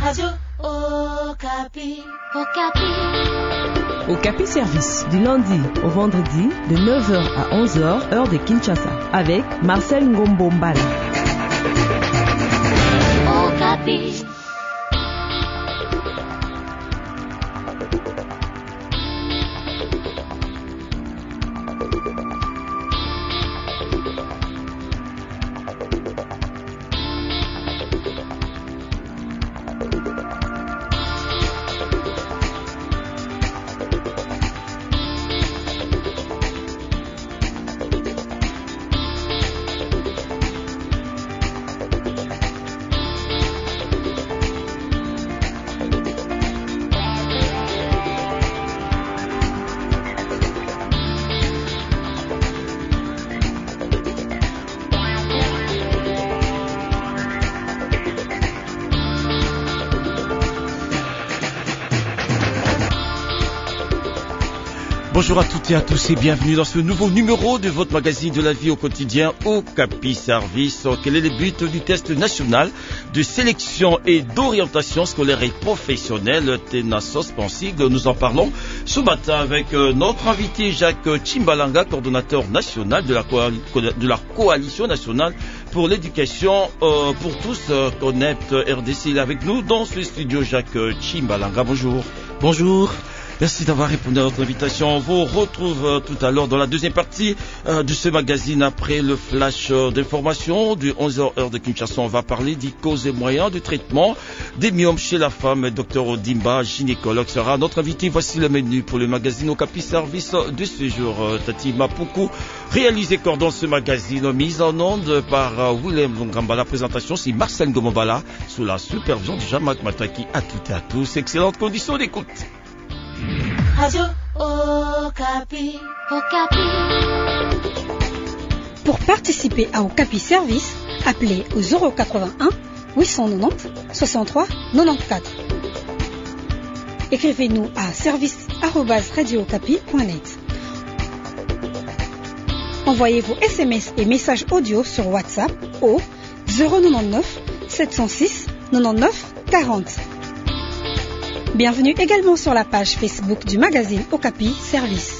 Radio Okapi. Okapi Service, du lundi au vendredi, de 9h à 11h, heure de Kinshasa, avec Marcel Ngombo-Mbala. Okapi. Bonjour à toutes et à tous et bienvenue dans ce nouveau numéro de votre magazine de la vie au quotidien Okapi Service. Quel est le but du test national de sélection et d'orientation scolaire et professionnelle TENASOS Pensigle? Nous en parlons ce matin avec notre invité Jacques Chimbalanga, coordonnateur national de la coalition nationale pour l'éducation pour tous, Connect RDC. Il est avec nous dans ce studio. Jacques Chimbalanga, bonjour. Bonjour. Merci d'avoir répondu à notre invitation. On vous retrouve tout à l'heure dans la deuxième partie de ce magazine après le flash d'information du 11h heure de Kinshasa. On va parler des causes et moyens de traitement des myomes chez la femme. Dr Odimba, gynécologue, sera notre invité. Voici le menu pour le magazine Okapi Service de ce jour. Tati Mapuku, réalisé cordon ce magazine, mise en onde par Willem Longamba. La présentation, c'est Marcel Ngomobala, sous la supervision de Jean-Marc Mataki. À toutes et à tous, excellentes conditions d'écoute. Radio Okapi. Pour participer à Okapi Service, appelez au 081 890 63 94. Écrivez-nous à service@radiookapi.net. Envoyez vos SMS et messages audio sur WhatsApp au 099 706 99 40. Bienvenue également sur la page Facebook du magazine Okapi Service.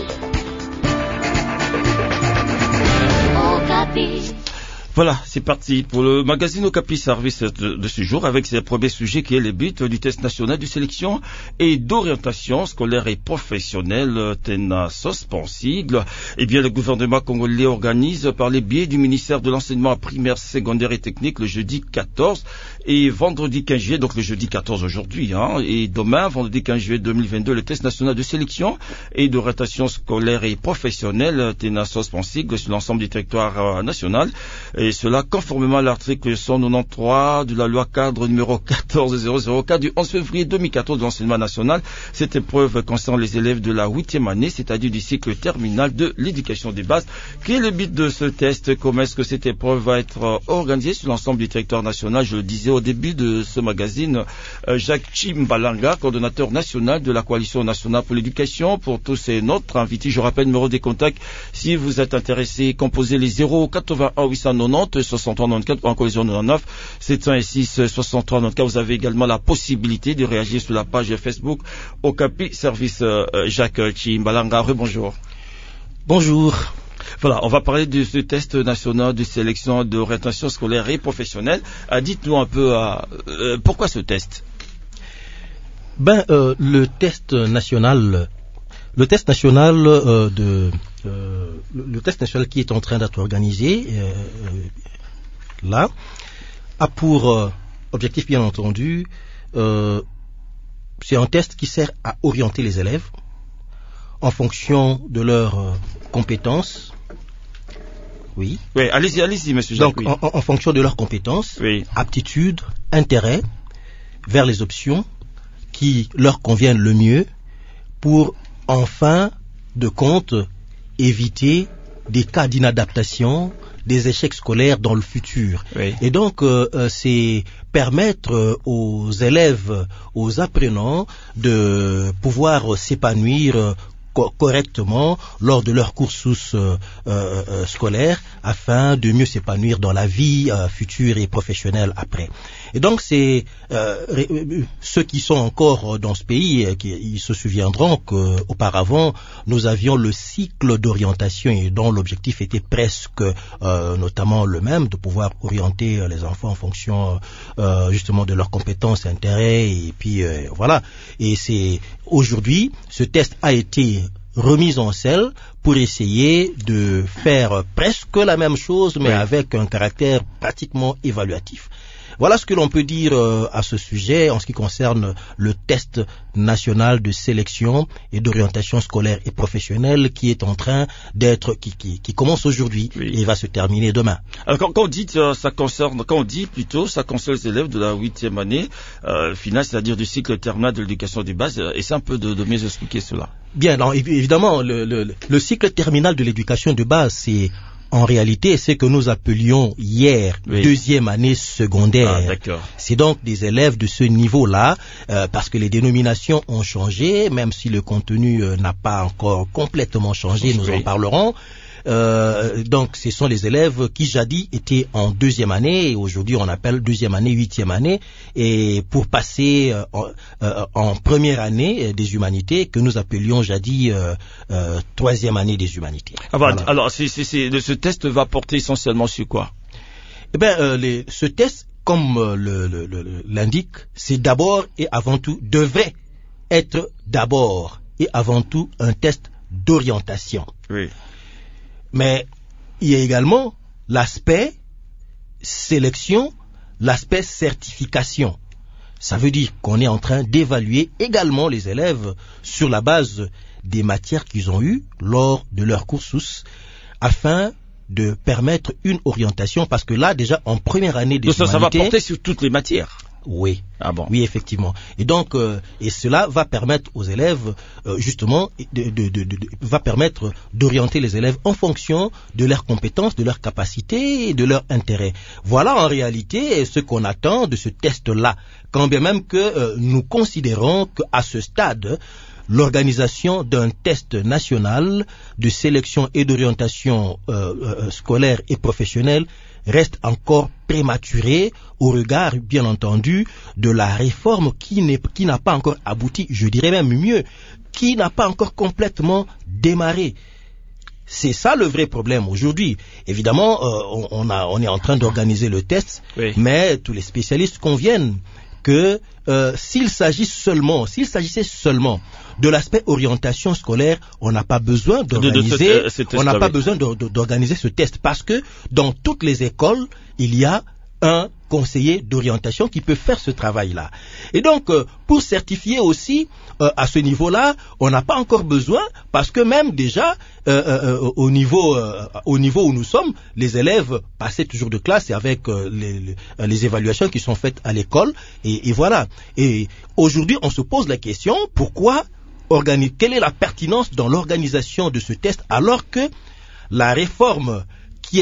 Voilà, c'est parti pour le magazine Okapi Service de ce jour avec ce premier sujet qui est le but du test national de sélection et d'orientation scolaire et professionnelle TENASOS Pensigle. Eh bien, le gouvernement congolais organise par le biais du ministère de l'enseignement primaire, secondaire et technique le jeudi 14 et vendredi 15 juillet, donc le jeudi 14 aujourd'hui, et demain, vendredi 15 juillet 2022, le test national de sélection et d'orientation scolaire et professionnelle TENASOS Pensigle sur l'ensemble du territoire national. Et cela conformément à l'article 193 de la loi cadre numéro 14004 du 11 février 2014 de l'enseignement national. Cette épreuve concerne les élèves de la 8e année, c'est-à-dire du cycle terminal de l'éducation des bases. Quel est le but de ce test? Comment est-ce que cette épreuve va être organisée sur l'ensemble du territoire national? Je le disais au début de ce magazine, Jacques Chimbalanga, coordonnateur national de la coalition nationale pour l'éducation pour tous, et notre invité. Je rappelle le numéro des contacts. Si vous êtes intéressé, composez les 081 890 63 94 ou encore les 099 706 63 94. Vous avez également la possibilité de réagir sur la page Facebook Okapi Service. Jacques Chimbalanga, bonjour. Bonjour. Voilà, on va parler de ce test national de sélection d'orientation scolaire et professionnelle. Dites-nous un peu pourquoi ce test? Le test national qui est en train d'être organisé là a pour objectif, bien entendu, c'est un test qui sert à orienter les élèves en fonction de leurs compétences. Oui, allez-y, monsieur Jacques. Donc, en fonction de leurs compétences, aptitudes, intérêts, vers les options qui leur conviennent le mieux pour, en fin de compte, éviter des cas d'inadaptation, des échecs scolaires dans le futur. Oui. Et donc, c'est permettre aux élèves, aux apprenants de pouvoir s'épanouir correctement lors de leur cursus scolaire afin de mieux s'épanouir dans la vie future et professionnelle après. Et donc c'est ceux qui sont encore dans ce pays, ils se souviendront qu'auparavant nous avions le cycle d'orientation et dont l'objectif était presque notamment le même, de pouvoir orienter les enfants en fonction justement de leurs compétences, intérêts et puis voilà. Et c'est aujourd'hui ce test a été remis en selle pour essayer de faire presque la même chose mais avec un caractère pratiquement évaluatif. Voilà ce que l'on peut dire à ce sujet en ce qui concerne le test national de sélection et d'orientation scolaire et professionnelle qui est en train d'être, qui commence aujourd'hui et va se terminer demain. Alors quand on dit ça concerne les élèves de la 8e année finale, c'est-à-dire du cycle terminal de l'éducation de base, essaie un peu de mieux expliquer cela. Bien, alors, évidemment, le cycle terminal de l'éducation de base, c'est en réalité ce que nous appelions hier deuxième année secondaire. C'est donc des élèves de ce niveau-là, parce que les dénominations ont changé, même si le contenu n'a pas encore complètement changé, nous en parlerons. Donc ce sont les élèves qui jadis étaient en deuxième année et aujourd'hui on appelle deuxième année, 8e année, et pour passer en première année des humanités que nous appelions jadis 3e année des humanités. Alors ce test va porter essentiellement sur quoi? Eh bien ce test, comme l'indique, c'est d'abord et avant tout, devrait être d'abord et avant tout un test d'orientation. Oui. Mais il y a également l'aspect sélection, l'aspect certification. Ça veut dire qu'on est en train d'évaluer également les élèves sur la base des matières qu'ils ont eues lors de leur cursus afin de permettre une orientation, parce que là déjà en première année des humanités... Ça va porter sur toutes les matières. Oui. Ah bon. Oui, effectivement. Et donc, et cela va permettre aux élèves, justement, va permettre d'orienter les élèves en fonction de leurs compétences, de leurs capacités et de leurs intérêts. Voilà en réalité ce qu'on attend de ce test-là. Quand bien même que nous considérons qu'à ce stade, l'organisation d'un test national de sélection et d'orientation scolaire et professionnelle reste encore prématuré au regard, bien entendu, de la réforme qui n'a pas encore abouti, je dirais même mieux, qui n'a pas encore complètement démarré. C'est ça le vrai problème aujourd'hui. Évidemment, on est en train d'organiser le test, mais tous les spécialistes conviennent que s'il s'agissait seulement de l'aspect orientation scolaire, on n'a pas besoin d'organiser ce test, parce que dans toutes les écoles, il y a un conseiller d'orientation qui peut faire ce travail-là. Et donc, pour certifier aussi, à ce niveau-là, on n'a pas encore besoin, parce que même déjà, au niveau où nous sommes, les élèves passaient toujours de classe et avec les évaluations qui sont faites à l'école, et voilà. Et aujourd'hui, on se pose la question, quelle est la pertinence dans l'organisation de ce test, alors que la réforme qui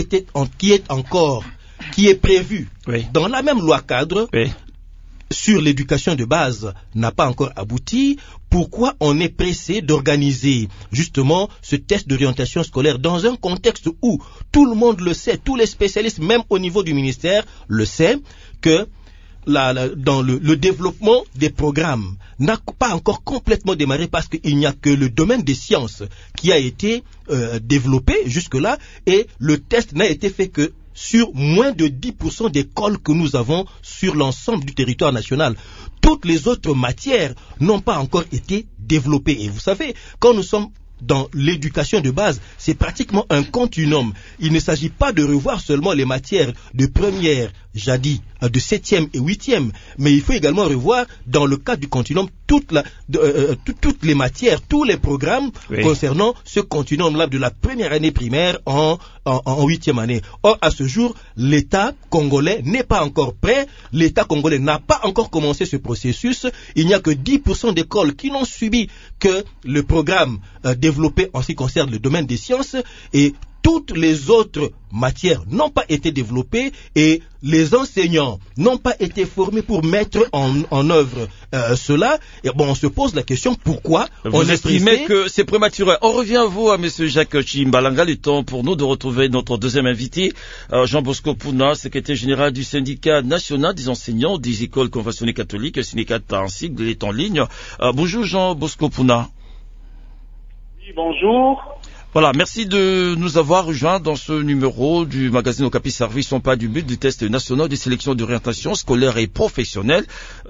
est prévue dans la même loi cadre sur l'éducation de base n'a pas encore abouti? Pourquoi on est pressé d'organiser justement ce test d'orientation scolaire dans un contexte où tout le monde le sait, tous les spécialistes, même au niveau du ministère, le sait, que dans le développement des programmes n'a pas encore complètement démarré, parce qu'il n'y a que le domaine des sciences qui a été développé jusque-là, et le test n'a été fait que sur moins de 10% d'écoles que nous avons sur l'ensemble du territoire national. Toutes les autres matières n'ont pas encore été développées. Et vous savez, quand nous sommes dans l'éducation de base, c'est pratiquement un continuum. Il ne s'agit pas de revoir seulement les matières de première, jadis, de 7e et 8e, mais il faut également revoir, dans le cadre du continuum, toutes les matières, tous les programmes concernant ce continuum-là de la première année primaire en 8e année. Or, à ce jour, l'État congolais n'est pas encore prêt, l'État congolais n'a pas encore commencé ce processus. Il n'y a que 10% d'écoles qui n'ont subi que le programme développé en ce qui concerne le domaine des sciences, et toutes les autres matières n'ont pas été développées et les enseignants n'ont pas été formés pour mettre en œuvre cela. Et bon, on se pose la question pourquoi vous estimez que c'est prématuré. On revient à vous, à M. Jacques Chimbalanga. Le temps pour nous de retrouver notre deuxième invité, Jean Bosco Puna, secrétaire général du syndicat national des enseignants des écoles conventionnées catholiques, syndicat en sigle, est en ligne. Bonjour Jean Bosco Puna. Oui, bonjour. Voilà, merci de nous avoir rejoints dans ce numéro du magazine Okapi Service. On parle du but du test national de sélection d'orientation scolaire et professionnelle,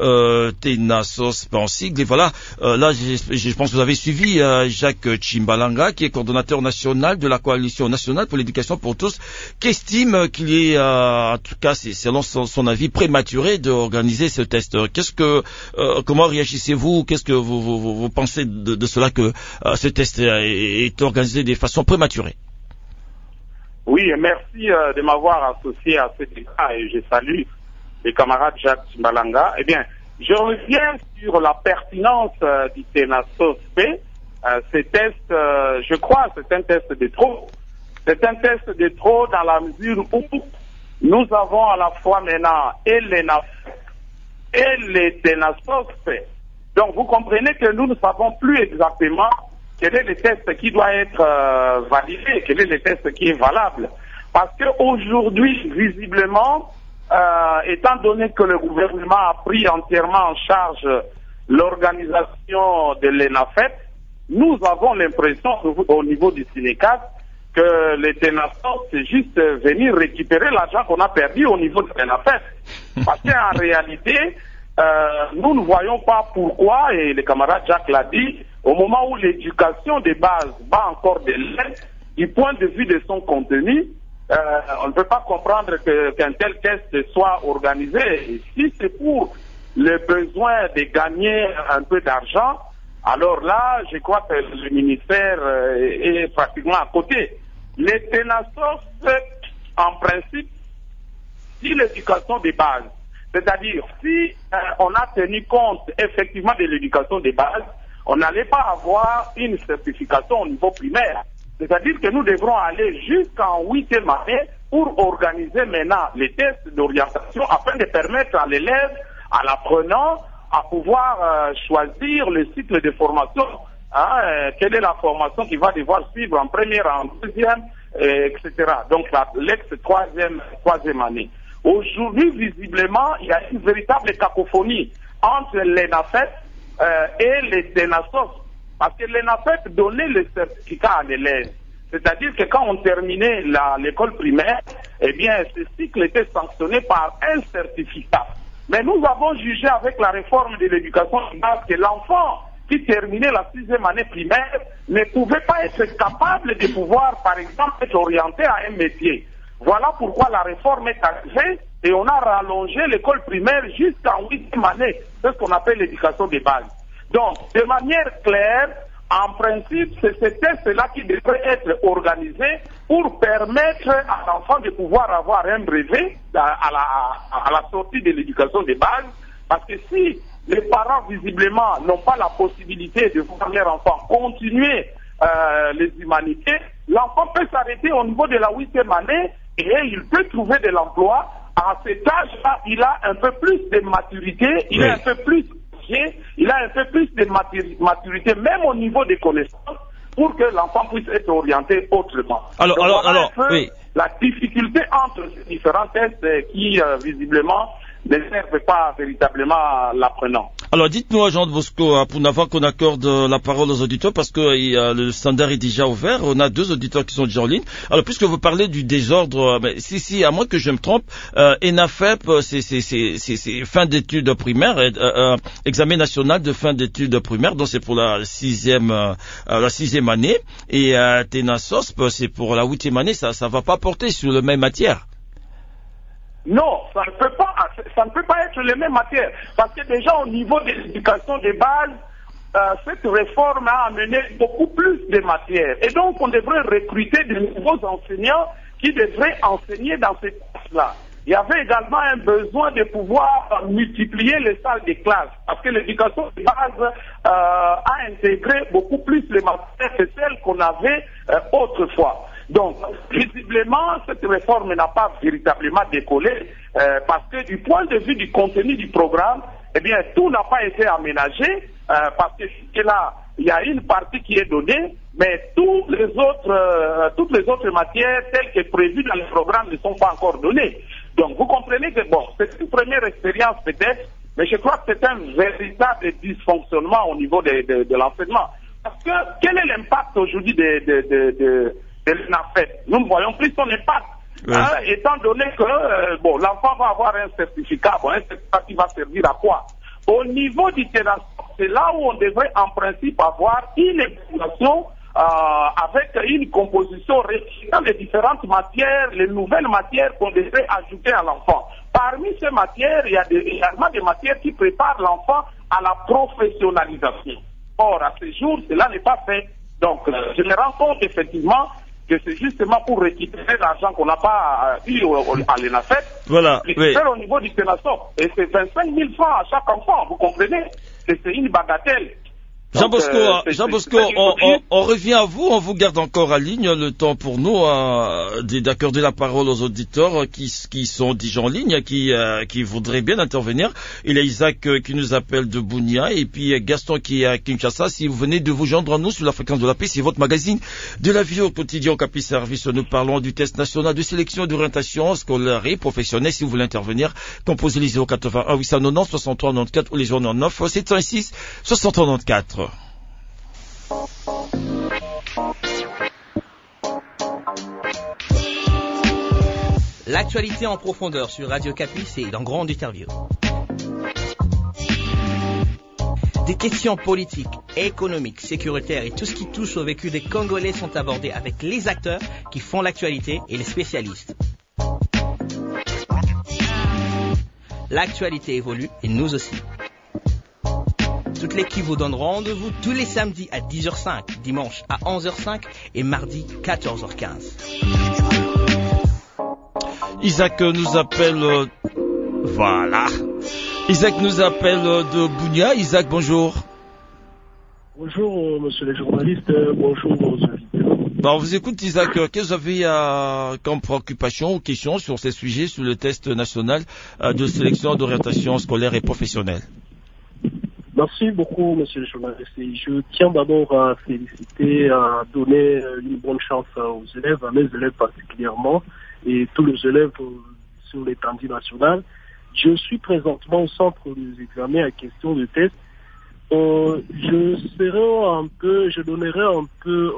TENASOS en sigle. Et voilà, là, je pense que vous avez suivi Jacques Chimbalanga, qui est coordonnateur national de la Coalition nationale pour l'éducation pour tous, qui estime qu'il est, en tout cas, c'est selon son avis, prématuré d'organiser ce test. Comment réagissez-vous? Qu'est-ce que vous pensez de cela que ce test est organisé de façon prématurée? Oui, merci de m'avoir associé à ce débat et je salue les camarades Jacques Chimbalanga. Eh bien, je reviens sur la pertinence du TENASOS-P. Ce test, je crois, c'est un test de trop. C'est un test de trop dans la mesure où nous avons à la fois maintenant et l'ENAF et les TENASOS-P. Donc, vous comprenez que nous ne savons plus exactement quel est le test qui doit être validé, quel est le test qui est valable. Parce qu'aujourd'hui, visiblement, étant donné que le gouvernement a pris entièrement en charge l'organisation de l'ENAFET, nous avons l'impression au niveau du syndicat que les TENASOS, c'est juste venir récupérer l'argent qu'on a perdu au niveau de l'ENAFET. Parce qu'en réalité, nous ne voyons pas pourquoi, et le camarade Jacques l'a dit, au moment où l'éducation de base bat encore de l'aide, du point de vue de son contenu, on ne peut pas comprendre qu'un tel test soit organisé. Et si c'est pour le besoin de gagner un peu d'argent, alors là, je crois que le ministère est pratiquement à côté. Les TENASOS, en principe, si l'éducation de base, c'est-à-dire si on a tenu compte effectivement de l'éducation de base, on n'allait pas avoir une certification au niveau primaire. C'est-à-dire que nous devrons aller jusqu'en 8e année pour organiser maintenant les tests d'orientation afin de permettre à l'élève, à l'apprenant, à pouvoir choisir le cycle de formation. Quelle est la formation qu'il va devoir suivre en première, en deuxième, etc. Donc l'ex-troisième année. Aujourd'hui, visiblement, il y a une véritable cacophonie entre l'ENAFET et les TENASOS. Parce que l'ENAFET donnait le certificat à l'élève. C'est-à-dire que quand on terminait l'école primaire, eh bien, ce cycle était sanctionné par un certificat. Mais nous avons jugé avec la réforme de l'éducation que l'enfant qui terminait la 6e année primaire ne pouvait pas être capable de pouvoir, par exemple, être orienté à un métier. Voilà pourquoi la réforme est arrivée et on a rallongé l'école primaire jusqu'en 8e année. C'est ce qu'on appelle l'éducation de base. Donc, de manière claire, en principe, c'est ce test-là qui devrait être organisé pour permettre à l'enfant de pouvoir avoir un brevet à la sortie de l'éducation de base. Parce que si les parents, visiblement, n'ont pas la possibilité de voir leur enfant continuer les humanités, l'enfant peut s'arrêter au niveau de la 8e année et il peut trouver de l'emploi. À cet âge-là, il a un peu plus de maturité, il est un peu plus il a un peu plus de maturité, même au niveau des connaissances, pour que l'enfant puisse être orienté autrement. Alors, la difficulté entre ces différents tests qui, visiblement, ne servent pas véritablement l'apprenant. Alors, dites-nous, Jean Bosco, pour n'avoir qu'on accorde la parole aux auditeurs, parce que le standard est déjà ouvert, on a 2 auditeurs qui sont déjà en ligne. Alors, puisque vous parlez du désordre, si, à moins que je me trompe, ENAFEP, c'est fin d'études primaires, examen national de fin d'études primaires, donc c'est pour la 6e année, et TENASOS, c'est pour la 8e année, ça va pas porter sur la même matière. Non, ça ne peut pas être les mêmes matières. Parce que déjà au niveau de l'éducation de base, cette réforme a amené beaucoup plus de matières. Et donc on devrait recruter de nouveaux enseignants qui devraient enseigner dans ces classes-là. Il y avait également un besoin de pouvoir multiplier les salles de classe. Parce que l'éducation de base a intégré beaucoup plus les matières que celles qu'on avait autrefois. Donc, visiblement, cette réforme n'a pas véritablement décollé parce que du point de vue du contenu du programme, eh bien, tout n'a pas été aménagé parce que là, il y a une partie qui est donnée, mais toutes les autres matières telles que prévues dans le programme ne sont pas encore données. Donc, vous comprenez que, bon, c'est une première expérience peut-être, mais je crois que c'est un véritable dysfonctionnement au niveau de l'enseignement. Parce que, quel est l'impact aujourd'hui de l'ENAFED? Nous ne voyons plus son impact. Oui. Étant donné que l'enfant va avoir un certificat qui va servir à quoi? Au niveau du terrain, c'est là où on devrait en principe avoir une évaluation avec une composition réfléchissant les différentes matières, les nouvelles matières qu'on devrait ajouter à l'enfant. Parmi ces matières, il y a également des matières qui préparent l'enfant à la professionnalisation. Or, à ce jour, cela n'est pas fait. Donc, je me rends compte effectivement que c'est justement pour récupérer l'argent qu'on n'a pas eu à l'ENAFED, récupérer au niveau du Sénasop. Et c'est 25 000 francs à chaque enfant, vous comprenez? C'est une bagatelle. Jean Bosco, on revient à vous, on vous garde encore en ligne le temps pour nous d'accorder la parole aux auditeurs qui sont déjà en ligne, qui voudraient bien intervenir. Il y a Isaac qui nous appelle de Bunia et puis Gaston qui est à Kinshasa. Si vous venez de vous joindre à nous sur la fréquence de la paix, c'est votre magazine de la vie au quotidien au Capi Service. Nous parlons du test national de sélection d'orientation scolaire et professionnelle. Si vous voulez intervenir, composez les 081 890 63 94 ou les 09 706 63 94. L'actualité en profondeur sur Radio Capi, c'est dans Grande Interview. Des questions politiques, économiques, sécuritaires et tout ce qui touche au vécu des Congolais sont abordés avec les acteurs qui font l'actualité et les spécialistes. L'actualité évolue et nous aussi. Toute l'équipe vous donne rendez-vous tous les samedis à 10h05, dimanche à 11h05 et mardi 14h15. Isaac nous appelle... Voilà. Isaac nous appelle de Bunia. Isaac, bonjour. Bonjour, monsieur les journalistes. Bonjour aux auditeurs. On vous écoute, Isaac. Qu'est-ce que vous avez comme préoccupation ou question sur ces sujets, sur le test national de sélection d'orientation scolaire et professionnelle? Merci beaucoup, monsieur le journaliste. Je tiens d'abord à féliciter, à donner une bonne chance aux élèves, à mes élèves particulièrement, et tous les élèves sur l'étendue nationale. Je suis présentement au centre des examens à question de test. Je donnerai un peu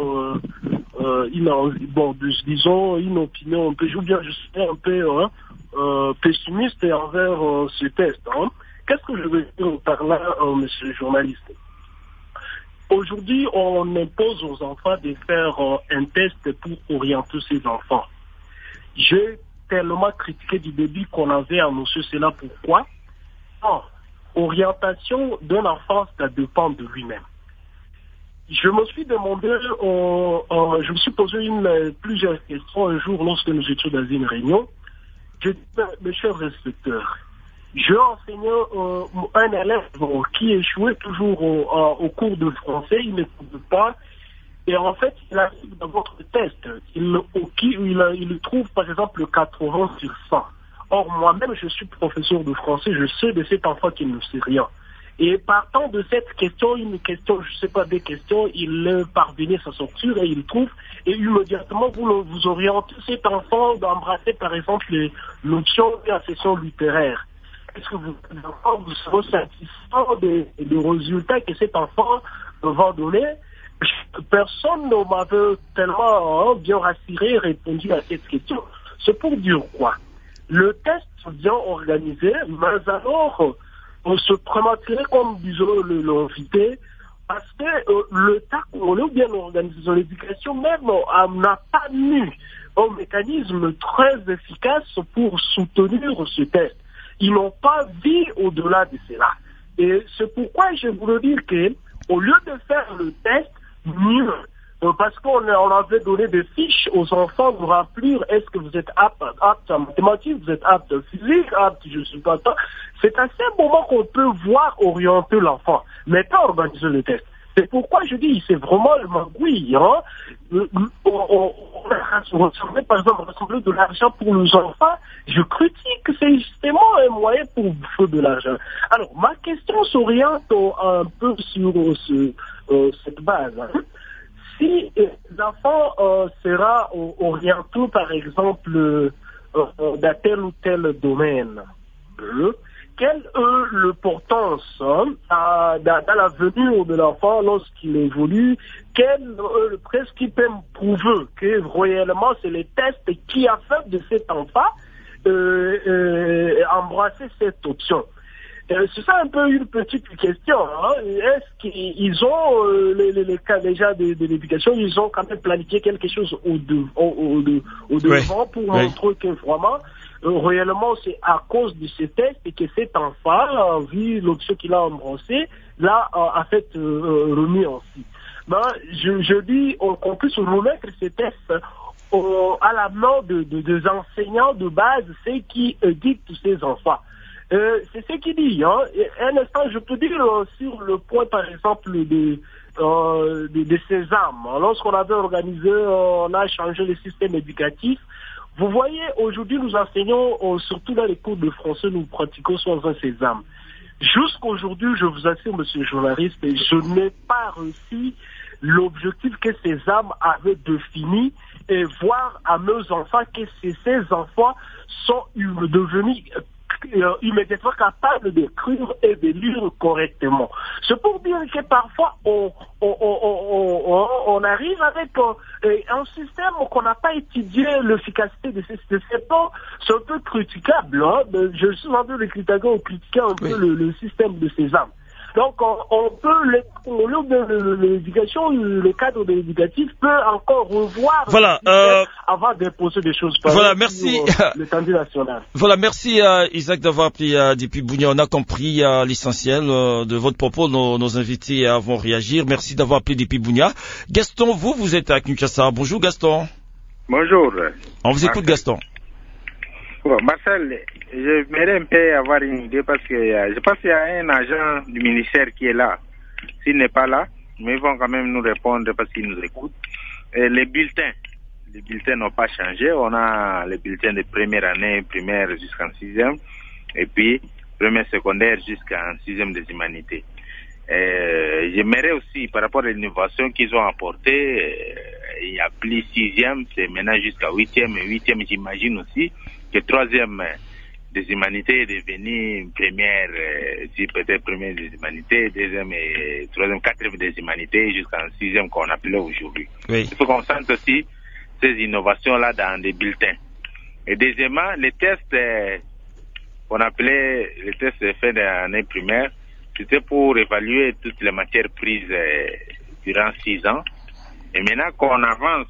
une opinion un peu, je serai un peu pessimiste envers ce test. Qu'est-ce que je veux dire par là, monsieur le journaliste? Aujourd'hui, on impose aux enfants de faire un test pour orienter ses enfants. J'ai tellement critiqué du début qu'on avait annoncé cela. Pourquoi? Orientation d'un enfant, ça dépend de lui-même. Je me suis demandé, je me suis posé plusieurs questions un jour lorsque nous étions dans une réunion. Je dis, mes chers inspecteurs, je enseignais un élève qui échouait toujours au cours de français, il ne trouve pas. Et en fait, il arrive dans votre test. Il trouve par exemple 80 sur 100. Or, moi-même, je suis professeur de français, je sais de cet enfant qui ne sait rien. Et partant de cette question, des questions, il parvenait à sortir et il trouve, et immédiatement, vous orientez cet enfant d'embrasser par exemple les notions de la session littéraire. Est-ce que vous serez satisfait des résultats que cet enfant va donner? Personne ne m'avait tellement bien rassuré et répondu à cette question. C'est pour dire quoi? Le test bien organisé, mais alors on se prématurait comme disait l'invité, parce que l'État congolais ou bien l'organisation de l'éducation même n'a pas mis un mécanisme très efficace pour soutenir ce test. Ils n'ont pas vu au-delà de cela. Et c'est pourquoi je voulais dire que au lieu de faire le test, mieux, parce qu'on avait donné des fiches aux enfants pour remplir, est-ce que vous êtes apte en mathématiques, vous êtes apte en physique, apte, je ne sais pas. C'est à ce moment qu'on peut voir orienter l'enfant, mais pas organiser le test. C'est pourquoi je dis, c'est vraiment le magouille. Hein. On a rassemblé, par exemple, rassembler de l'argent pour nos enfants. Je critique que c'est justement un moyen pour bouffer de l'argent. Alors, ma question s'oriente un peu sur cette base. Hein. Si les enfants sera orientés, par exemple, dans tel ou tel domaine, quelle est l'importance dans l'avenir de l'enfant lorsqu'il évolue? Qu'est-ce qui peut prouver que réellement c'est les tests qui a fait de cet enfant embrasser cette option? C'est ça un peu une petite question. Hein. Est-ce qu'ils ont les cas déjà de l'éducation, ils ont quand même planifié quelque chose au devant pour montrer que vraiment réellement c'est à cause de ces tests et que cet enfant, vu l'option qu'il a embrassée, là a fait remis aussi. Ben, je dis qu'on puisse remettre ces tests à la main des enseignants de base, ceux qui éduquent tous ces enfants. C'est ce qu'il dit. Hein. Un instant, je peux dire sur le point, par exemple, de Sésame. Lorsqu'on avait organisé, on a changé le système éducatif. Vous voyez, aujourd'hui, nous enseignons, surtout dans les cours de français, nous pratiquons sans un Sésame. Jusqu'aujourd'hui, je vous assure, monsieur le journaliste, je n'ai pas réussi l'objectif que Sésame avait défini et voir à mes enfants que ces enfants sont devenus immédiatement capable d'écrire et de lire correctement. C'est pour dire que parfois on arrive avec un système qu'on n'a pas étudié l'efficacité de ces systèmes. C'est un peu critiquable. Hein? Je suis en train de critiquer un peu le système de Sésame. Donc, on peut, l'éducation, le cadre de l'éducatif peut encore revoir avant d'imposer des choses. Voilà, merci. L'étendue nationale. Voilà, merci Isaac d'avoir appelé depuis Bunia. On a compris l'essentiel de votre propos. Nos invités vont réagir. Merci d'avoir appelé depuis Bunia. Gaston, vous êtes à Kinshasa. Bonjour Gaston. Bonjour. On vous écoute Gaston. Bon, Marcel, je voudrais un peu avoir une idée parce que je pense qu'il y a un agent du ministère qui est là. S'il n'est pas là, mais ils vont quand même nous répondre parce qu'ils nous écoutent. Et les bulletins n'ont pas changé. On a les bulletins de première année primaire jusqu'en 6e et puis première secondaire jusqu'en 6e des humanités. J'aimerais aussi, par rapport à l'innovation qu'ils ont apportée, il y a plus 6e, c'est maintenant jusqu'à 8e et 8e, j'imagine aussi que 3e des humanités est devenu première, si peut-être première des humanités, 2e et 3e, 4e des humanités jusqu'en 6e qu'on appelait aujourd'hui. Oui. Il faut qu'on sente aussi ces innovations-là dans des bulletins. Et deuxièmement, les tests qu'on appelait les tests faits dans l'année primaire, c'était pour évaluer toutes les matières prises durant 6 ans. Et maintenant qu'on avance,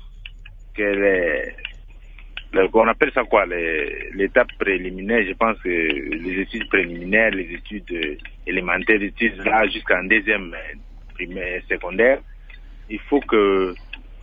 qu'on appelle ça quoi, l'étape préliminaire, je pense que les études préliminaires, les études élémentaires, les études là jusqu'en 2e primaire, secondaire, il faut que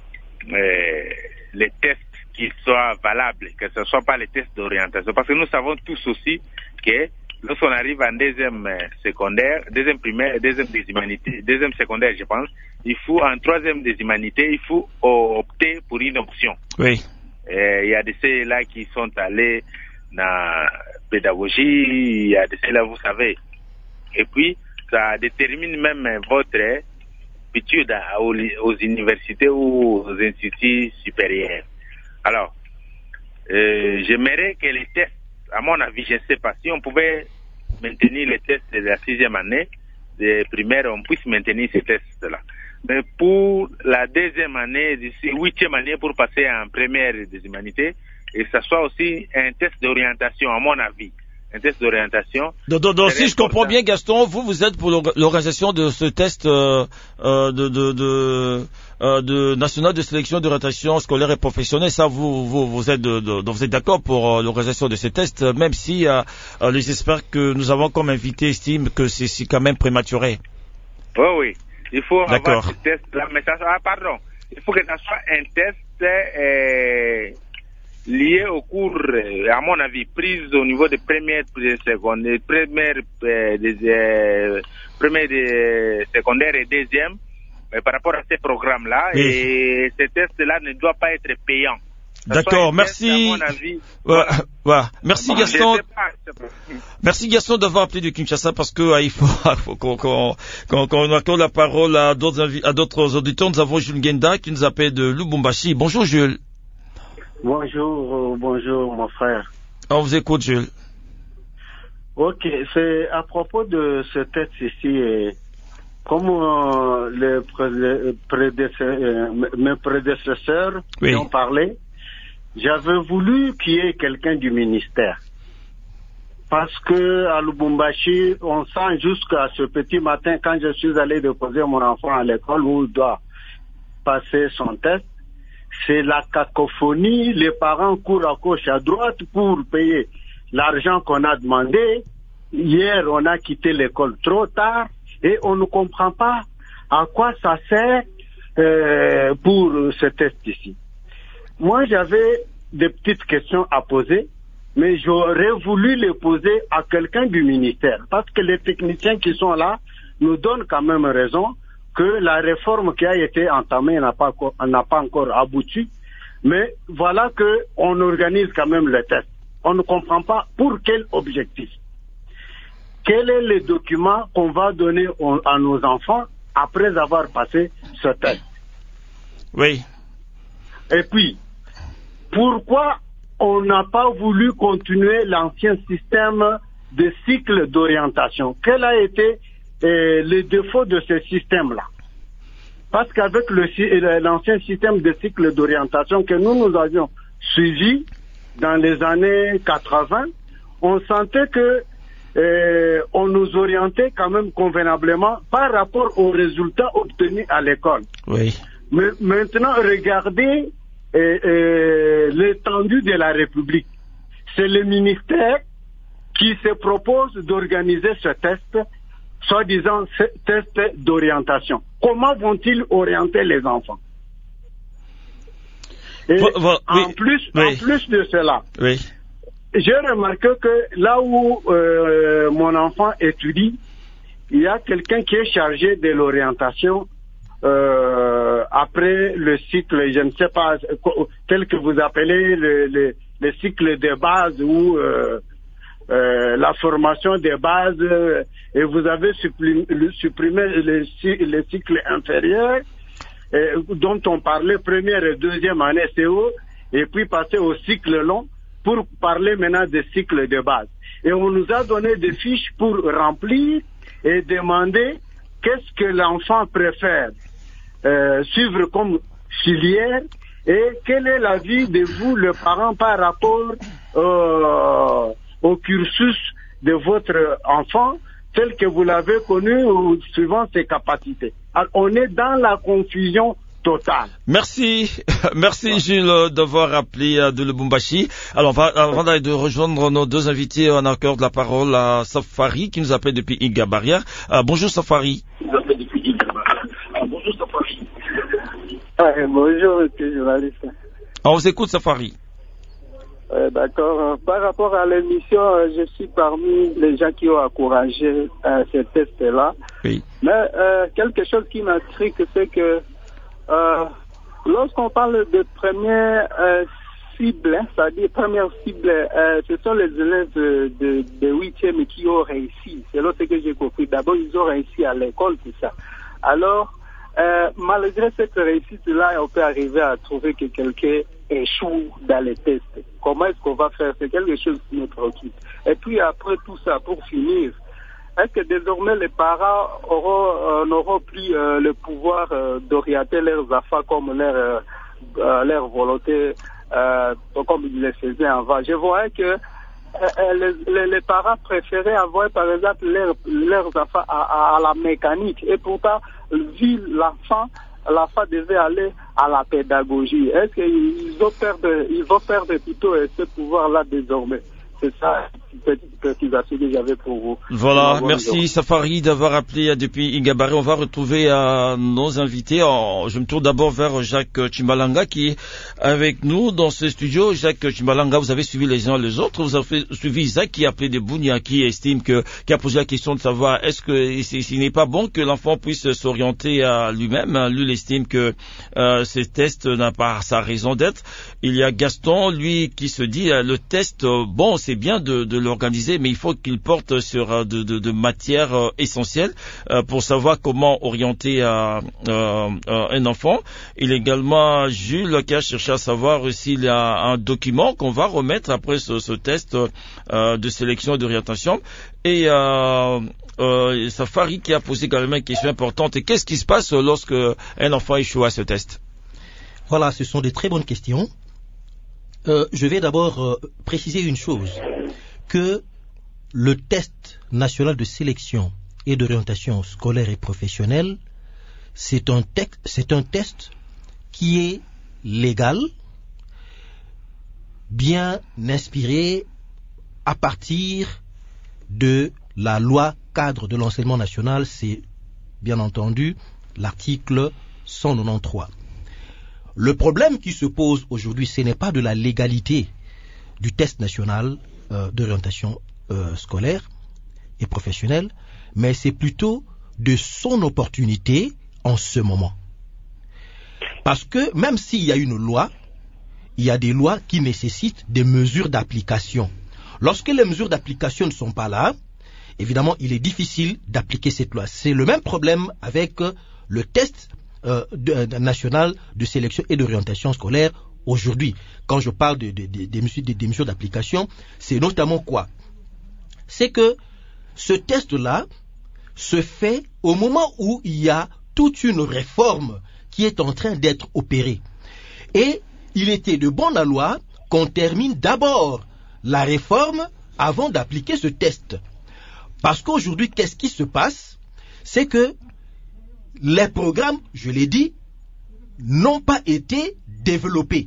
les tests qui soient valables, que ce ne soient pas les tests d'orientation. Parce que nous savons tous aussi que lorsqu'on arrive en 2e secondaire, 2e primaire, 2e des humanités, 2e secondaire, je pense, il faut, en 3e des humanités, il faut opter pour une option. Oui. Il y a de ceux-là qui sont allés dans la pédagogie, il y a de ceux-là, vous savez. Et puis, ça détermine même votre étude aux universités ou aux instituts supérieurs. Alors, j'aimerais que les tests, à mon avis, je ne sais pas, si on pouvait maintenir les tests de la 6e année de primaire, on puisse maintenir ces tests-là. Mais pour la 2e année, 8e année, pour passer en première des humanités, et que ça soit aussi un test d'orientation, à mon avis. Un test d'orientation. Donc si je comprends bien, Gaston, vous êtes pour l'organisation de ce test national de sélection d'orientation scolaire et professionnelle. Ça, vous êtes d'accord pour l'organisation de ces tests, même si les experts que nous avons comme invités estiment que c'est quand même prématuré. Oui. Il faut avoir ce test-là, mais il faut que ça soit un test lié au cours, à mon avis, prise au niveau de première, secondaire, première, secondaire et 2e, par rapport à ces programmes-là, oui. Et ces tests-là ne doivent pas être payants. D'accord, merci. Merci Gaston. Merci Gaston d'avoir appelé de Kinshasa parce que il faut qu'on accorde la parole à d'autres auditeurs. Nous avons Jules Ngenda qui nous appelle de Lubumbashi. Bonjour Jules. Bonjour mon frère. On vous écoute Jules. Ok, c'est à propos de ce texte ici. Comme mes prédécesseurs oui. ont parlé, j'avais voulu qu'il y ait quelqu'un du ministère. Parce que à Lubumbashi, on sent jusqu'à ce petit matin, quand je suis allé déposer mon enfant à l'école où il doit passer son test, c'est la cacophonie, les parents courent à gauche à droite pour payer l'argent qu'on a demandé. Hier, on a quitté l'école trop tard et on ne comprend pas à quoi ça sert pour ce test ici. Moi, j'avais des petites questions à poser, mais j'aurais voulu les poser à quelqu'un du ministère, parce que les techniciens qui sont là nous donnent quand même raison que la réforme qui a été entamée n'a pas encore abouti, mais voilà que on organise quand même le test. On ne comprend pas pour quel objectif. Quel est le document qu'on va donner à nos enfants après avoir passé ce test? Oui. Et puis, pourquoi on n'a pas voulu continuer l'ancien système de cycle d'orientation? Quel a été le défaut de ce système-là? Parce qu'avec l'ancien système de cycle d'orientation que nous avions suivi dans les années 80, on sentait que on nous orientait quand même convenablement par rapport aux résultats obtenus à l'école. Oui. Mais maintenant, regardez l'étendue de la République. C'est le ministère qui se propose d'organiser ce test, soi-disant test d'orientation. Comment vont-ils orienter les enfants? Et en plus de cela, oui. J'ai remarqué que là où mon enfant étudie, il y a quelqu'un qui est chargé de l'orientation après le cycle, je ne sais pas, tel que vous appelez le cycle de base ou la formation de base, et vous avez supprimé le cycle inférieur dont on parlait première et deuxième année CO, et puis passer au cycle long pour parler maintenant des cycles de base. Et on nous a donné des fiches pour remplir et demander qu'est-ce que l'enfant préfère suivre comme filière et quel est l'avis de vous, le parent, par rapport au cursus de votre enfant tel que vous l'avez connu ou suivant ses capacités. Alors, on est dans la confusion totale. Merci Gilles d'avoir appelé de Lubumbashi. Alors avant de rejoindre nos deux invités, on accorde la parole à Safari qui nous appelle depuis Igabaria. Bonjour Safari. Bonjour Safari. Bonjour monsieur journaliste. On vous écoute Safari. D'accord. Par rapport à l'émission, je suis parmi les gens qui ont encouragé ces tests-là. Oui. Mais quelque chose qui m'intrigue, c'est que lorsqu'on parle de première cible, c'est-à-dire première cible, ce sont les élèves de 8e qui ont réussi. C'est ce que j'ai compris. D'abord, ils ont réussi à l'école, tout ça. Alors, malgré cette réussite-là, on peut arriver à trouver que quelqu'un échoue dans les tests. Comment est-ce qu'on va faire? C'est quelque chose qui nous préoccupe. Et puis après tout ça, pour finir, est-ce que désormais les parents n'auront plus le pouvoir d'orienter leurs enfants comme leur volonté, comme ils le faisaient avant? Je voyais que les parents préféraient avoir par exemple leurs enfants à la mécanique, et pourtant, vu l'enfant devait aller à la pédagogie. Est-ce qu'ils vont perdre plutôt ce pouvoir-là désormais? C'est ça. petite précisation que j'avais pour vous. Voilà, merci Safari d'avoir appelé depuis Ingabare. On va retrouver nos invités. Je me tourne d'abord vers Jacques Chimbalanga qui est avec nous dans ce studio. Jacques Chimbalanga, vous avez suivi les uns les autres. Vous avez suivi Isaac qui a appelé de Bounia, qui estime qui a posé la question de savoir est-ce que s'il n'est pas bon que l'enfant puisse s'orienter à lui-même. Lui, il estime que ces tests n'a pas sa raison d'être. Il y a Gaston, lui, qui se dit le test, bon, c'est bien de l'organiser, mais il faut qu'il porte sur de matières essentielles pour savoir comment orienter un enfant. Il y a également Jules qui a cherché à savoir s'il y a un document qu'on va remettre après ce test de sélection et d'orientation. Et Safari qui a posé également une question importante. Et qu'est-ce qui se passe lorsque un enfant échoue à ce test? Voilà, ce sont des très bonnes questions. Je vais d'abord préciser une chose, que le test national de sélection et d'orientation scolaire et professionnelle, c'est un test qui est légal, bien inspiré à partir de la loi cadre de l'enseignement national, c'est bien entendu l'article 193. Le problème qui se pose aujourd'hui, ce n'est pas de la légalité du test national d'orientation scolaire et professionnelle, mais c'est plutôt de son opportunité en ce moment. Parce que même s'il y a une loi, il y a des lois qui nécessitent des mesures d'application. Lorsque les mesures d'application ne sont pas là, évidemment, il est difficile d'appliquer cette loi. C'est le même problème avec le test national de sélection et d'orientation scolaire aujourd'hui. Quand je parle des mesures d'application, c'est notamment quoi? C'est que ce test-là se fait au moment où il y a toute une réforme qui est en train d'être opérée. Et il était de bonne loi qu'on termine d'abord la réforme avant d'appliquer ce test. Parce qu'aujourd'hui, qu'est-ce qui se passe? C'est que les programmes, je l'ai dit, n'ont pas été développés.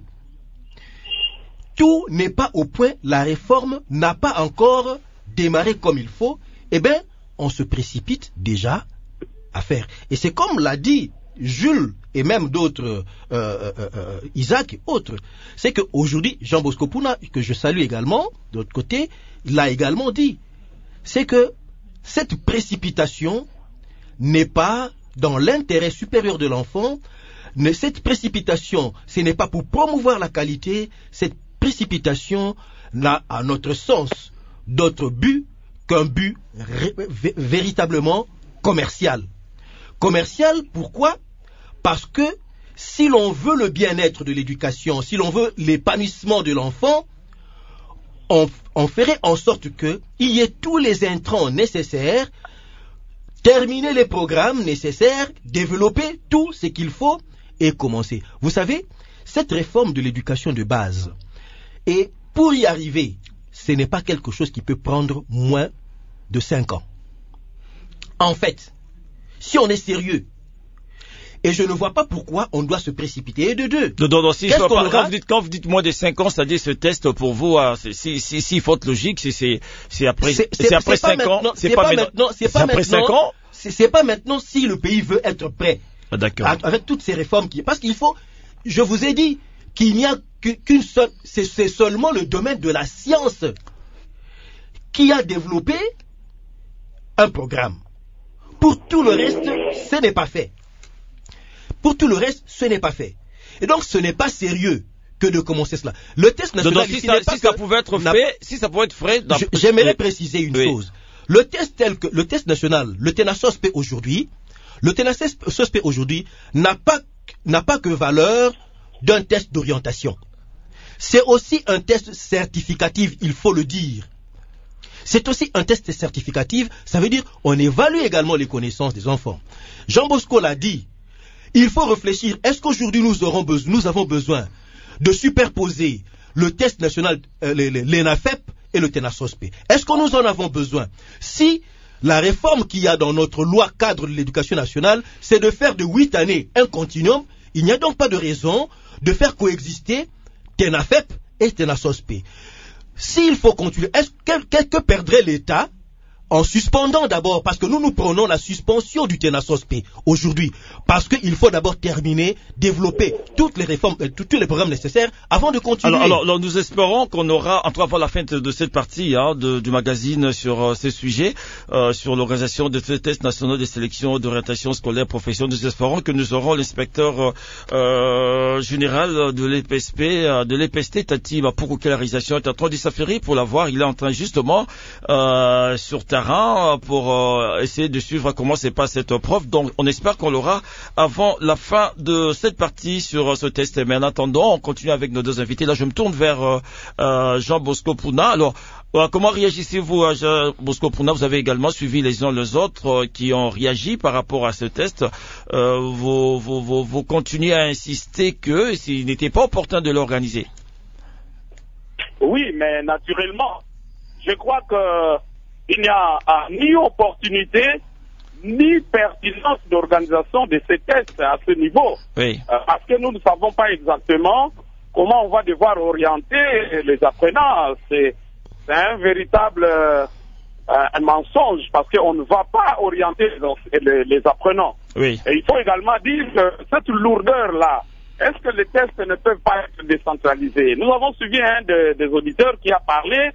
Tout n'est pas au point, la réforme n'a pas encore démarré comme il faut. Eh bien, on se précipite déjà à faire. Et c'est comme l'a dit Jules et même d'autres, Isaac et autres, c'est qu'aujourd'hui, Jean Bosco Pouna, que je salue également, de l'autre côté, l'a également dit, c'est que cette précipitation n'est pas dans l'intérêt supérieur de l'enfant. Cette précipitation, ce n'est pas pour promouvoir la qualité, cette précipitation n'a, à notre sens, d'autre but qu'un but véritablement commercial. Commercial, pourquoi? Parce que si l'on veut le bien-être de l'éducation, si l'on veut l'épanouissement de l'enfant, on ferait en sorte qu'il y ait tous les intrants nécessaires, terminer les programmes nécessaires, développer tout ce qu'il faut et commencer. Vous savez, cette réforme de l'éducation de base, et pour y arriver, ce n'est pas quelque chose qui peut prendre moins de 5 ans. En fait, si on est sérieux, et je ne vois pas pourquoi on doit se précipiter. Et de deux. Non, si quand vous dites moins de 5 ans, c'est-à-dire ce test pour vous, si faute logique, c'est après 5 ans. C'est pas maintenant. Après 5 ans. C'est pas maintenant si le pays veut être prêt. Ah, d'accord. Avec toutes ces réformes parce qu'il faut, je vous ai dit qu'il n'y a qu'une seule, c'est seulement le domaine de la science qui a développé un programme. Pour tout le reste, ce n'est pas fait. Pour tout le reste, ce n'est pas fait. Et donc, ce n'est pas sérieux que de commencer cela. Le test national... Si ça pouvait être fait... J'aimerais préciser une chose. Le test national, le TENA-SOSP aujourd'hui, n'a pas que valeur d'un test d'orientation. C'est aussi un test certificatif, il faut le dire. C'est aussi un test certificatif, ça veut dire on évalue également les connaissances des enfants. Jean Bosco l'a dit. Il faut réfléchir, est-ce qu'aujourd'hui nous avons besoin de superposer le test national, l'ENAFEP et le TENA-SOSP? Est-ce que nous en avons besoin? Si la réforme qu'il y a dans notre loi cadre de l'éducation nationale, c'est de faire de 8 années un continuum, il n'y a donc pas de raison de faire coexister TENAFEP et TENA-SOSP. s'il faut continuer, que perdrait l'État en suspendant d'abord, parce que nous prenons la suspension du TENASOSP aujourd'hui, parce qu'il faut d'abord terminer, développer toutes les réformes, tous les programmes nécessaires avant de continuer. Alors nous espérons qu'on aura, en tout cas avant la fin de cette partie du magazine sur ces sujets, sur l'organisation de ce test national de sélection d'orientation scolaire professionnelle. Nous espérons que nous aurons l'inspecteur général de l'EPST, Tati Mapuku-Kelarisation, est en train de s'affairer pour l'avoir. Il est en train justement sur terrain pour essayer de suivre comment se passe cette preuve. Donc on espère qu'on l'aura avant la fin de cette partie sur ce test. Mais en attendant, on continue avec nos deux invités. Là, je me tourne vers Jean Bosco Pouna. Alors, comment réagissez-vous, Jean Bosco Pouna? Vous avez également suivi les uns les autres qui ont réagi par rapport à ce test. Vous continuez à insister que s'il n'était pas opportun de l'organiser. Oui, mais naturellement, je crois que il n'y a ni opportunité, ni pertinence d'organisation de ces tests à ce niveau. Oui. Parce que nous ne savons pas exactement comment on va devoir orienter les apprenants. C'est un véritable un mensonge, parce qu'on ne va pas orienter les apprenants. Oui. Et il faut également dire que cette lourdeur-là, est-ce que les tests ne peuvent pas être décentralisés? Nous avons suivi un des auditeurs qui a parlé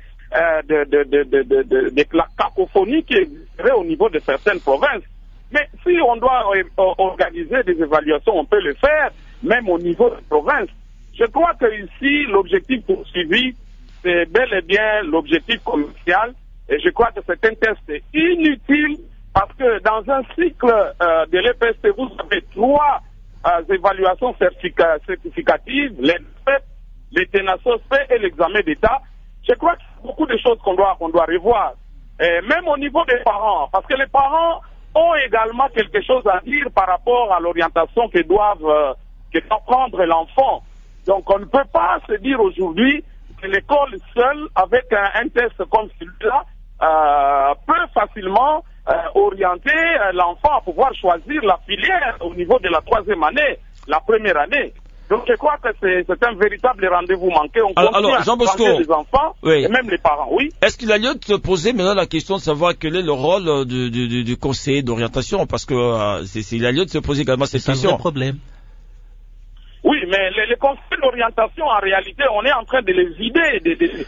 de la cacophonie qui existerait au niveau de certaines provinces. Mais si on doit organiser des évaluations, on peut le faire, même au niveau des provinces. Je crois que ici, l'objectif poursuivi, c'est bel et bien l'objectif commercial. Et je crois que c'est un test inutile, parce que dans un cycle de l'EPST, vous avez 3 évaluations certificatives, les TENASOSP et l'examen d'État. Je crois que c'est beaucoup de choses qu'on doit revoir. Et même au niveau des parents, parce que les parents ont également quelque chose à dire par rapport à l'orientation que doit prendre l'enfant. Donc on ne peut pas se dire aujourd'hui que l'école seule, avec un test comme celui-là, peut facilement orienter l'enfant à pouvoir choisir la filière au niveau de la 3e année, la première année. Donc je crois que c'est un véritable rendez-vous manqué. On continue à changer les enfants, oui, et même les parents, oui. Est-ce qu'il a lieu de se poser maintenant la question de savoir quel est le rôle du conseiller d'orientation? Parce que il a lieu de se poser également cette question. C'est un vrai problème. Oui, mais les conseillers d'orientation, en réalité, on est en train de les vider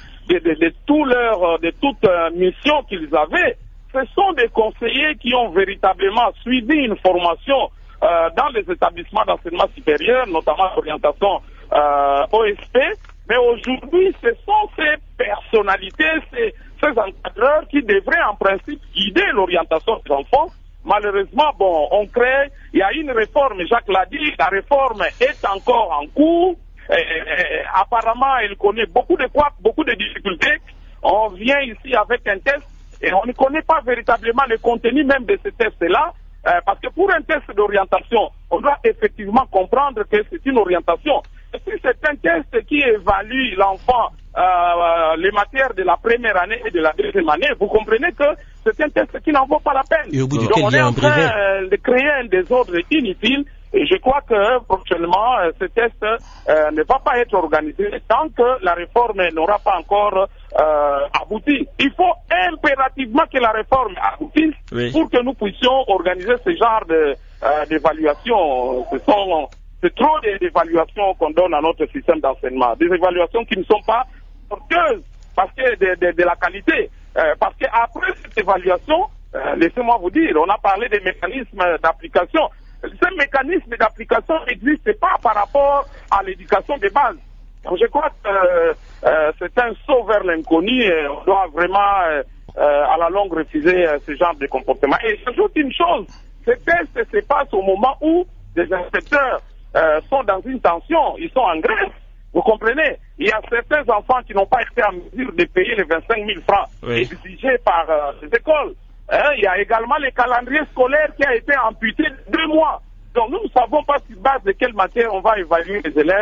de toute mission qu'ils avaient. Ce sont des conseillers qui ont véritablement suivi une formation dans les établissements d'enseignement supérieur, notamment l'orientation OSP, mais aujourd'hui, ce sont ces personnalités, ces encadreurs qui devraient en principe guider l'orientation des enfants. Malheureusement, il y a une réforme, Jacques l'a dit, la réforme est encore en cours. Apparemment, elle connaît beaucoup de difficultés. On vient ici avec un test et on ne connaît pas véritablement le contenu même de ce test-là. Parce que pour un test d'orientation, on doit effectivement comprendre que c'est une orientation. Et si c'est un test qui évalue l'enfant, les matières de la première année et de la 2e année, vous comprenez que c'est un test qui n'en vaut pas la peine. Et au bout donc on est en train de créer un désordre inutile. Et je crois que prochainement, ce test ne va pas être organisé tant que la réforme n'aura pas encore abouti. Il faut impérativement que la réforme aboutisse, oui, pour que nous puissions organiser ce genre d'évaluation. C'est trop d'évaluations qu'on donne à notre système d'enseignement. Des évaluations qui ne sont pas porteuses parce que de la qualité. Parce qu'après cette évaluation, laissez-moi vous dire, on a parlé des mécanismes d'application. Ces mécanismes d'application n'existent pas par rapport à l'éducation de base. Donc je crois que c'est un saut vers l'inconnu et on doit vraiment à la longue refuser ce genre de comportement. Et j'ajoute une chose, ces tests se passent au moment où les inspecteurs sont dans une tension, ils sont en grève. Vous comprenez? Il y a certains enfants qui n'ont pas été en mesure de payer les 25 000 francs, oui, exigés par les écoles. Il y a également le calendrier scolaire qui a été amputé de 2 mois. Donc nous ne savons pas sur base de quelle matière on va évaluer les élèves.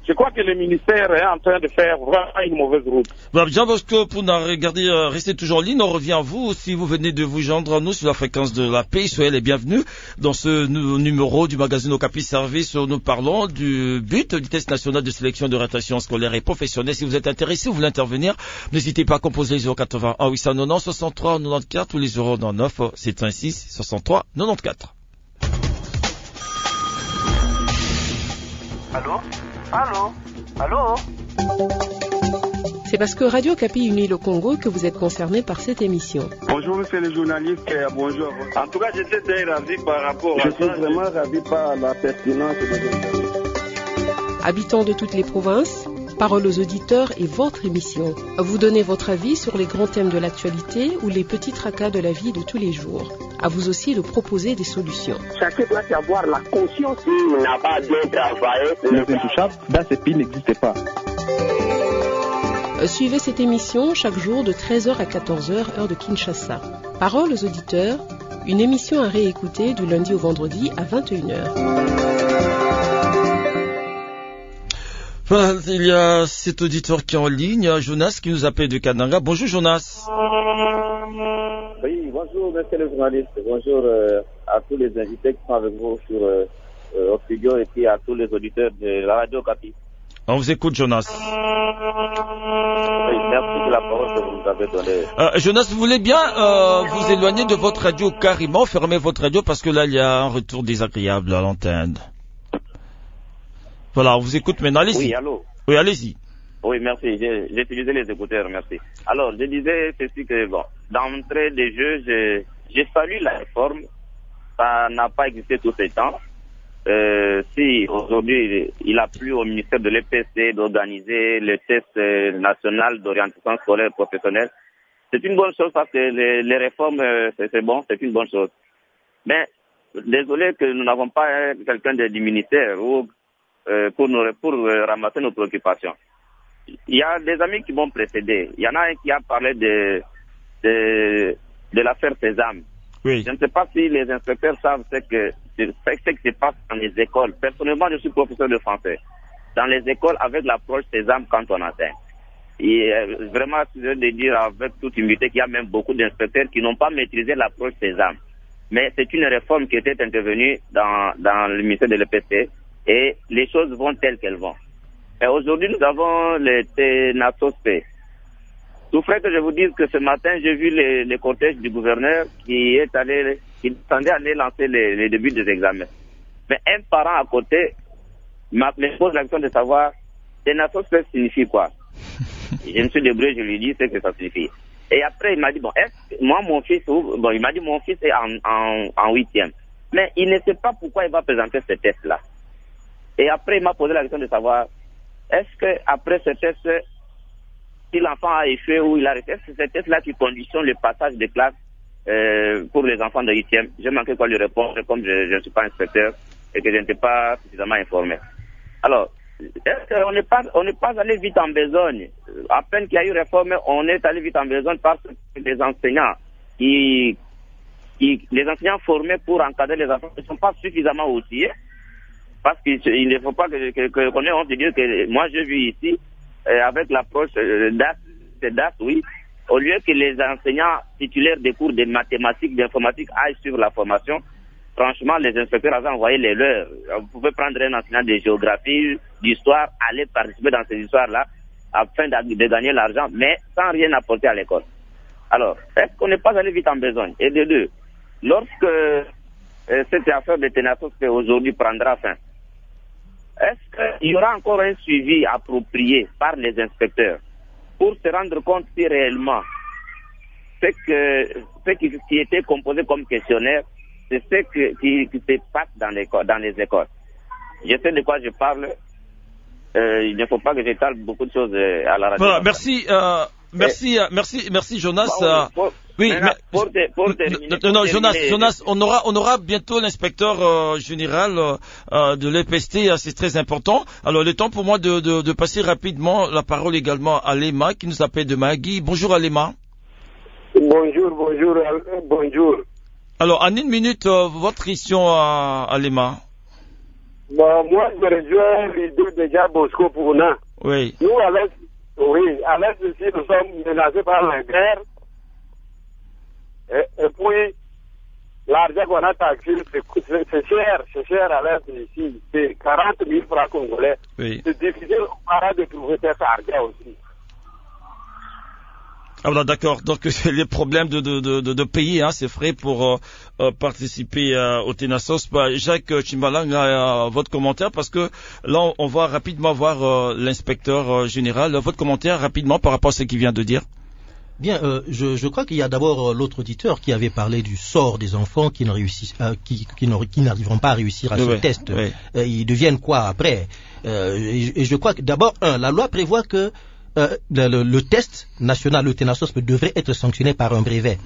je crois que le ministère est en train de faire vraiment une mauvaise route. Voilà, Jean Bosco, pour nous regarder, restez toujours en ligne. On revient à vous. Si vous venez de vous joindre à nous sur la fréquence de la paix, soyez les bienvenus dans ce numéro du magazine Okapi Service où nous parlons du but du test national de sélection d'orientation scolaire et professionnelle. Si vous êtes intéressé, vous voulez intervenir, n'hésitez pas à composer les 081 890 63 94 ou les 099 726 63 94. Allô? Allô? Allô? C'est parce que Radio Okapi unit le Congo que vous êtes concerné par cette émission. Bonjour monsieur le journaliste, bonjour. En tout cas, j'étais très ravi par rapport à ça. Je suis vraiment ravi par la pertinence de l'interview. Habitants de toutes les provinces, parole aux auditeurs et votre émission. Vous donnez votre avis sur les grands thèmes de l'actualité ou les petits tracas de la vie de tous les jours. À vous aussi de proposer des solutions. Chacun doit avoir la conscience qu'il n'a pas bien travaillé. L'intouchable dans ce pays n'existe pas. Suivez cette émission chaque jour de 13h à 14h, heure de Kinshasa. Parole aux auditeurs, une émission à réécouter du lundi au vendredi à 21h. Voilà, il y a cet auditeur qui est en ligne, Jonas, qui nous appelle de Kananga. Bonjour Jonas. Oui, bonjour monsieur le journaliste. Bonjour à tous les invités qui sont avec vous sur au studio et puis à tous les auditeurs de la radio Okapi. On vous écoute Jonas. Oui, merci de la parole que vous nous avez donnée. Jonas, vous voulez bien vous éloigner de votre radio carrément, fermer votre radio parce que là il y a un retour désagréable à l'antenne. Voilà, on vous écoute maintenant, allez-y. Oui, allô. Oui, allez-y. Oui, merci. J'ai utilisé les écouteurs, merci. Alors, je disais ceci que, bon, d'entrée des jeux, j'ai salué la réforme. Ça n'a pas existé tout ce temps. Si aujourd'hui, il a plu au ministère de l'EPC d'organiser le test national d'orientation scolaire professionnelle, c'est une bonne chose parce que les réformes, c'est bon, c'est une bonne chose. Mais, désolé que nous n'avons pas quelqu'un du ministère ou pour ramasser nos préoccupations. Il y a des amis qui m'ont précédé. Il y en a un qui a parlé de l'affaire Sésame. Oui. Je ne sais pas si les inspecteurs savent ce que se passe dans les écoles. Personnellement, je suis professeur de français. Dans les écoles, avec l'approche Sésame quand on atteint. Et vraiment, je veux dire avec toute humilité qu'il y a même beaucoup d'inspecteurs qui n'ont pas maîtrisé l'approche Sésame. Mais c'est une réforme qui était intervenue dans le ministère de l'EPC. Et les choses vont telles qu'elles vont. Et aujourd'hui, nous avons les TENASOSP. Souffrez que je vous dise que ce matin, j'ai vu les cortèges du gouverneur qui attendait aller lancer les débuts des examens. Mais un parent à côté me pose la question de savoir, TENASOSP signifie quoi? Je me suis débrouillé, je lui ai dit ce que ça signifie. Et après, il m'a dit, bon, moi, mon fils est en 8e. Mais il ne sait pas pourquoi il va présenter ce test-là. Et après, il m'a posé la question de savoir, est-ce que après ce test, si l'enfant a échoué ou il a arrêté, c'est ce test-là qui conditionne le passage de classe pour les enfants de 8e? J'ai manqué quoi lui répondre, comme je ne suis pas inspecteur et que je n'étais pas suffisamment informé. Alors, est-ce qu'on n'est pas allé vite en besogne? À peine qu'il y a eu réforme, on est allé vite en besogne parce que les enseignants les enseignants formés pour encadrer les enfants ne sont pas suffisamment outillés. Parce qu'il ne faut pas qu'on ait honte de dire que moi je vis ici avec l'approche DAS, oui, au lieu que les enseignants titulaires des cours de mathématiques, d'informatique aillent suivre la formation. Franchement, les inspecteurs avaient envoyé les leurs. Vous pouvez prendre un enseignant de géographie, d'histoire, aller participer dans ces histoires-là afin de gagner l'argent, mais sans rien apporter à l'école. Alors, est-ce qu'on n'est pas allé vite en besogne? Et de deux, lorsque cette affaire de TENASOSP aujourd'hui prendra fin, est-ce qu'il y aura encore un suivi approprié par les inspecteurs pour se rendre compte si réellement ce qui était composé comme questionnaire, c'est ce qui se passe dans les écoles? Je sais de quoi je parle. Il ne faut pas que j'étale beaucoup de choses à la radio. Voilà, merci Jonas. Oui, non, Jonas, on aura bientôt l'inspecteur général de l'EPST, c'est très important. Alors, le temps pour moi de passer rapidement la parole également à Lema, qui nous appelle de Magui. Bonjour Alema. Bonjour. Alors, en une minute, votre question à Lema. Bon, moi, je rejoins l'idée déjà Bosco Pouna. Oui. Nous, à l'Est ici, nous sommes menacés par la guerre. Et puis, l'argent qu'on a taxé, c'est cher à l'Est ici. C'est 40 000 francs congolais. Oui. C'est difficile de trouver cet argent aussi. Ah voilà, d'accord. Donc c'est les problèmes de payer ces frais pour participer au Tenassos. Jacques Tshimbalanga, votre commentaire, parce que là on va rapidement voir l'inspecteur général. Votre commentaire rapidement par rapport à ce qu'il vient de dire. Bien, je crois qu'il y a d'abord l'autre auditeur qui avait parlé du sort des enfants qui n'arriveront pas à réussir à ce test. Oui. Ils deviennent quoi après et je crois que d'abord, la loi prévoit que le test national, le Tenassos, devrait être sanctionné par un brevet.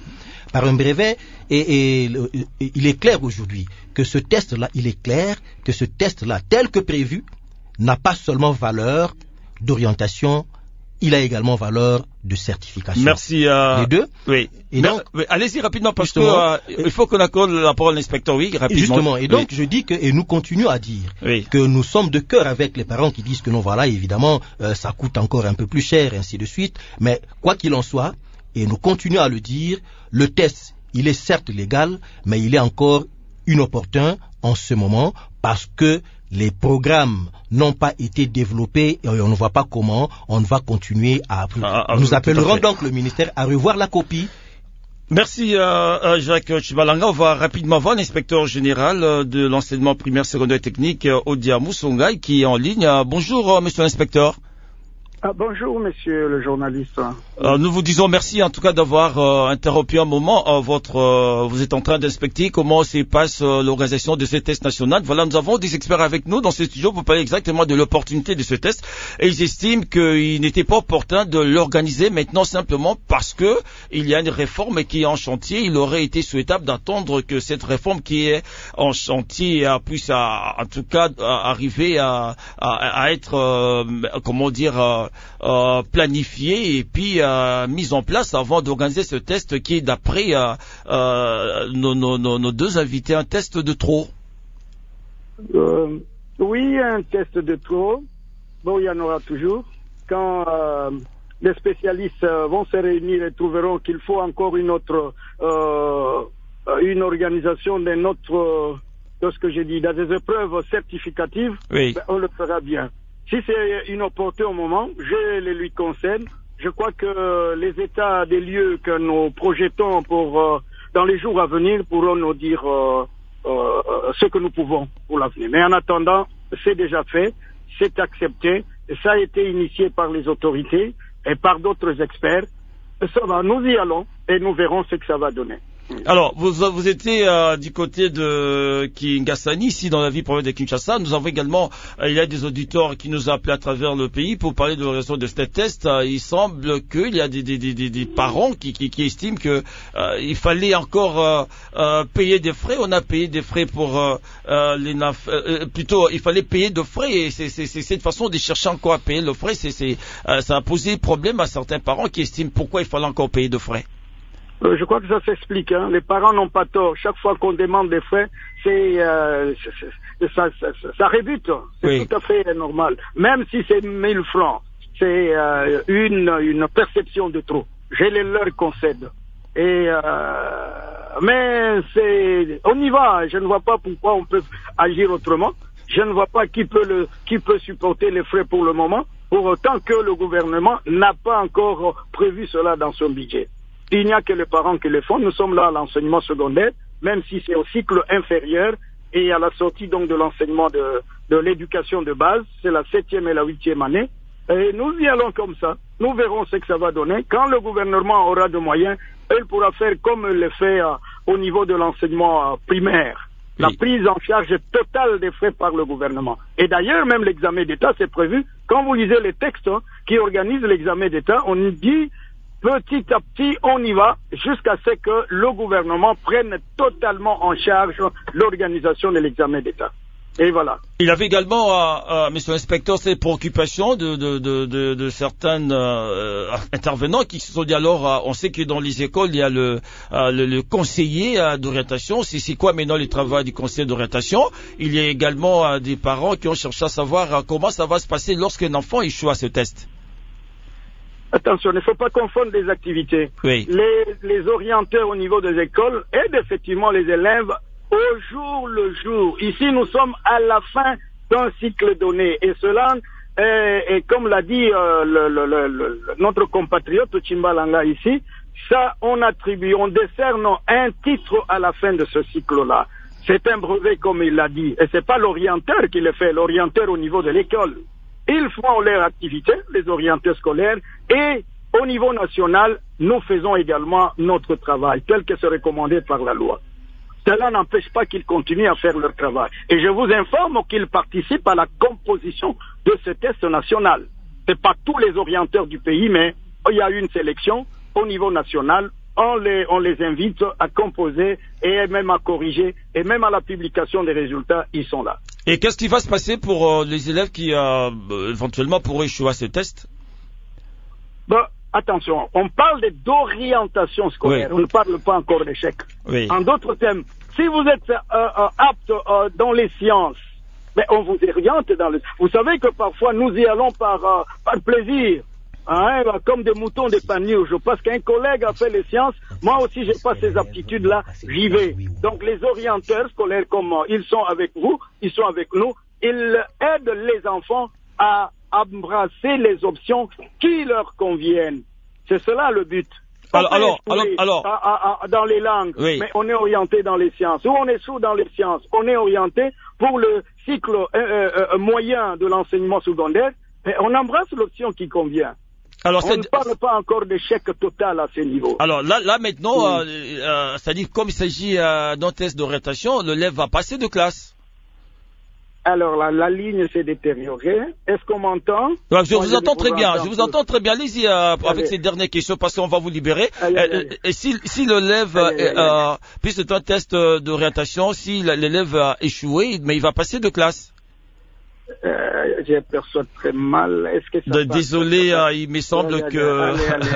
Et il est clair aujourd'hui que ce test-là, tel que prévu, n'a pas seulement valeur d'orientation, il a également valeur de certification. Merci. Les deux. Oui. Et donc, allez-y rapidement parce que il faut qu'on accorde la parole à l'inspecteur. Oui, rapidement. Justement. Et donc, je dis que, et nous continuons à dire que nous sommes de cœur avec les parents qui disent que non, voilà, évidemment, ça coûte encore un peu plus cher, ainsi de suite. Mais quoi qu'il en soit, et nous continuons à le dire, le test, il est certes légal, mais il est encore inopportun en ce moment parce que les programmes n'ont pas été développés et on ne voit pas comment on va continuer à... Nous appellerons donc le ministère à revoir la copie. Merci Jacques Tshimbalanga. On va rapidement voir l'inspecteur général de l'enseignement primaire, secondaire et technique, Odia Moussongai, qui est en ligne. Bonjour monsieur l'inspecteur. Bonjour, monsieur le journaliste. Nous vous disons merci en tout cas d'avoir interrompu un moment. Vous êtes en train d'inspecter comment se passe l'organisation de ce test national. Voilà, nous avons des experts avec nous dans ce studio pour parler exactement de l'opportunité de ce test. Et ils estiment qu'il n'était pas opportun de l'organiser maintenant simplement parce que il y a une réforme qui est en chantier. Il aurait été souhaitable d'attendre que cette réforme qui est en chantier puisse en tout cas arriver à être planifié et puis mise en place avant d'organiser ce test qui est d'après nos deux invités un test de trop. Oui, un test de trop. Bon, il y en aura toujours. Quand les spécialistes vont se réunir et trouveront qu'il faut encore une organisation d'un autre, de ce que j'ai dit, dans des épreuves certificatives, on le fera bien. Si c'est inopportun au moment, je le lui concède. Je crois que les états des lieux que nous projetons dans les jours à venir pourront nous dire ce que nous pouvons pour l'avenir. Mais en attendant, c'est déjà fait, c'est accepté, et ça a été initié par les autorités et par d'autres experts. Et ça va, nous y allons et nous verrons ce que ça va donner. Alors, vous étiez du côté de Kingasani, ici dans la ville province de Kinshasa. Nous avons également, il y a des auditeurs qui nous appellent à travers le pays pour parler de l'organisation de ce test. Il semble qu'il y a des parents qui estiment que il fallait encore payer des frais. On a payé des frais pour plutôt, il fallait payer de frais. Et c'est cette façon de chercher encore à payer le frais. Ça a posé problème à certains parents qui estiment pourquoi il fallait encore payer de frais. Je crois que ça s'explique. Les parents n'ont pas tort. Chaque fois qu'on demande des frais, ça rebute. C'est tout à fait normal. Même si c'est 1000 francs, c'est une perception de trop. Je les leur concède. Mais on y va. Je ne vois pas pourquoi on peut agir autrement. Je ne vois pas qui peut supporter les frais pour le moment, pour autant que le gouvernement n'a pas encore prévu cela dans son budget. Il n'y a que les parents qui le font. Nous sommes là à l'enseignement secondaire, même si c'est au cycle inférieur et à la sortie donc de l'enseignement de l'éducation de base, c'est la 7e et la 8e année. Et nous y allons comme ça. Nous verrons ce que ça va donner. Quand le gouvernement aura de moyens, il pourra faire comme il le fait au niveau de l'enseignement primaire. La prise en charge totale des frais par le gouvernement. Et d'ailleurs, même l'examen d'État, c'est prévu. Quand vous lisez les textes qui organisent l'examen d'État, on dit petit à petit, on y va jusqu'à ce que le gouvernement prenne totalement en charge l'organisation de l'examen d'État. Et voilà. Il avait également, monsieur l'inspecteur, ces préoccupations de certains intervenants qui se sont dit alors, on sait que dans les écoles, il y a le conseiller d'orientation. C'est quoi maintenant le travail du conseiller d'orientation? Il y a également des parents qui ont cherché à savoir comment ça va se passer lorsqu'un enfant échoue à ce test. Attention, il ne faut pas confondre les activités. Oui. Les orienteurs au niveau des écoles aident effectivement les élèves au jour le jour. Ici, nous sommes à la fin d'un cycle donné. Et cela, et comme l'a dit notre compatriote Chimbalanga ici, ça, on décerne un titre à la fin de ce cycle-là. C'est un brevet, comme il l'a dit. Et c'est pas l'orienteur qui le fait, l'orienteur au niveau de l'école. Ils font leur activité, les orienteurs scolaires, et au niveau national, nous faisons également notre travail, tel que c'est recommandé par la loi. Cela n'empêche pas qu'ils continuent à faire leur travail. Et je vous informe qu'ils participent à la composition de ce test national. Ce n'est pas tous les orienteurs du pays, mais il y a une sélection au niveau national. On les invite à composer et même à corriger, et même à la publication des résultats, ils sont là. Et qu'est-ce qui va se passer pour les élèves qui éventuellement pourraient échouer à ces tests? Attention, on parle d'orientation scolaire, oui. On ne parle pas encore d'échec. Oui. En d'autres termes, si vous êtes apte dans les sciences, mais on vous oriente dans le... Vous savez que parfois nous y allons par plaisir. Hein, comme des moutons des panurges, parce qu'un collègue a fait les sciences, moi aussi j'ai pas ces aptitudes-là, j'y vais. Donc les orienteurs scolaires, comme ils sont avec vous, ils sont avec nous, ils aident les enfants à embrasser les options qui leur conviennent. C'est cela le but. Alors, dans les langues, oui. Mais on est orienté dans les sciences. Ou on est sous dans les sciences, on est orienté pour le cycle moyen de l'enseignement secondaire, et on embrasse l'option qui convient. Alors, on ne parle pas encore d'échec total à ce niveau. Alors là maintenant, c'est-à-dire comme il s'agit d'un test d'orientation, l'élève va passer de classe. Alors la ligne s'est détériorée. Est-ce qu'on m'entend? Je vous entends très bien. Je vous entends très bien. Allez-y avec ces dernières questions parce qu'on va vous libérer. Et si l'élève, puis c'est un test d'orientation, si l'élève a échoué, mais il va passer de classe. Je perçois très mal. Est-ce que ça désolé, il me semble que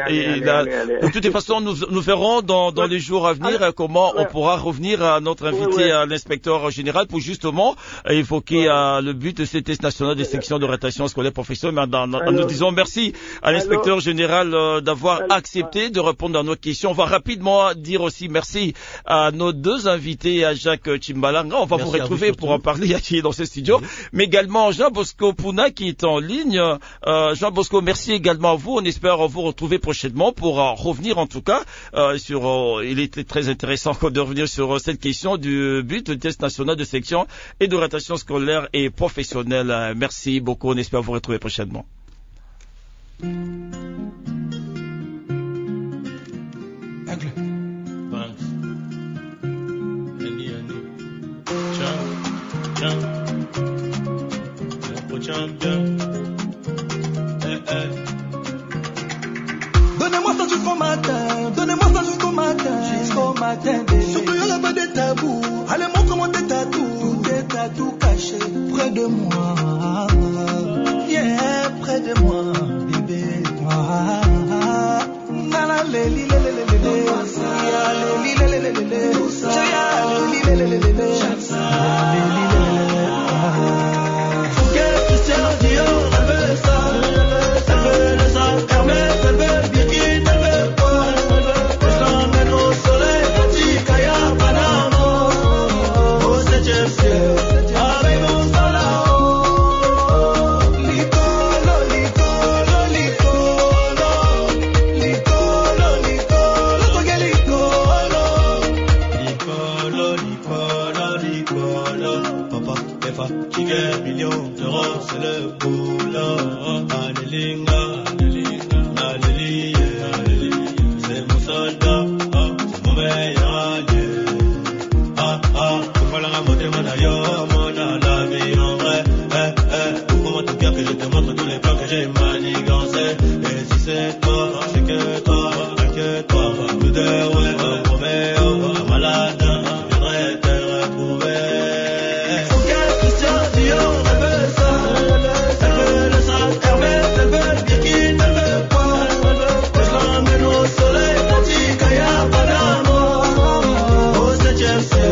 de toutes les façons, nous verrons dans les jours à venir comment on pourra revenir à notre invité, à l'inspecteur général, pour justement évoquer le but de ces tests nationaux des sections d'orientation scolaire professionnelle. Nous disons merci à l'inspecteur général d'avoir accepté de répondre à nos questions. On va rapidement dire aussi merci à nos deux invités, à Jacques Chimbalanga. On va vous retrouver pour en parler ici dans ce studio, mais également Jean Bosco Puna qui est en ligne. Jean Bosco, merci également à vous. On espère vous retrouver prochainement pour revenir en tout cas sur... il était très intéressant de revenir sur cette question du but du test national de section et d'orientation scolaire et professionnelle. Merci beaucoup. On espère vous retrouver prochainement. Champion. Donnez-moi ça jusqu'au matin, donnez-moi ça jusqu'au matin, bébé. Surtout il n'y a pas de tabou, allez montre-moi tes tatous cachés près de moi, yeah, près de moi, bébé. Malade, viendrait te retrouver.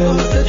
Oh,